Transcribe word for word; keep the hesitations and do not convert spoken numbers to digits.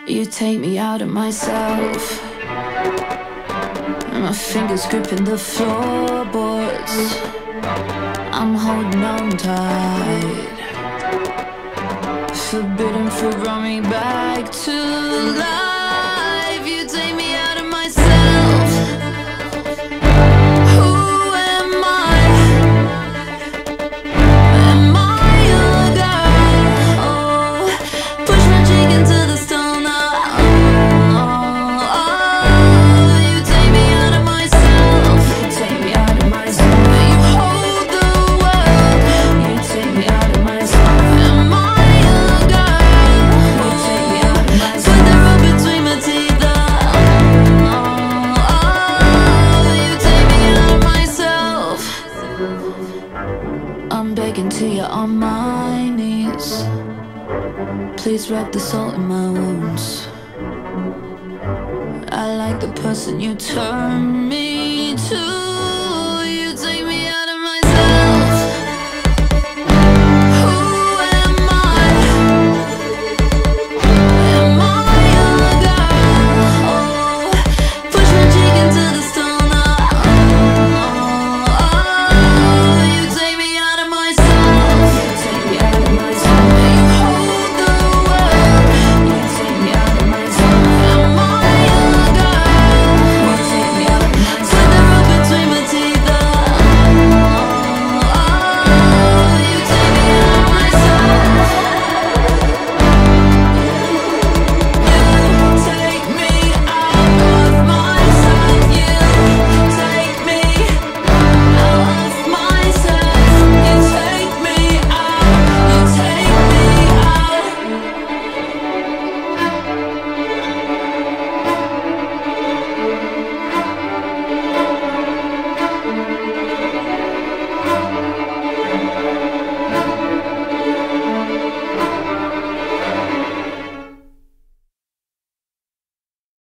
You take me out of myself, my fingers gripping the floorboards. I'm holding on tight. Forbidden fruit brought me back to life. You take me out of myself. Who am I? Am I your guy? Oh, push my cheek into the stone. Oh, oh, oh. You take me out of myself. You take me out of myself. You hold the world. You take me out of myself. Am I your guy? You take me out of myself. Put the rope between my teeth. Oh, oh, oh. You take me out of myself. I'm begging to you on my knees. Please rub the salt in my wounds. I like the person you turn me to.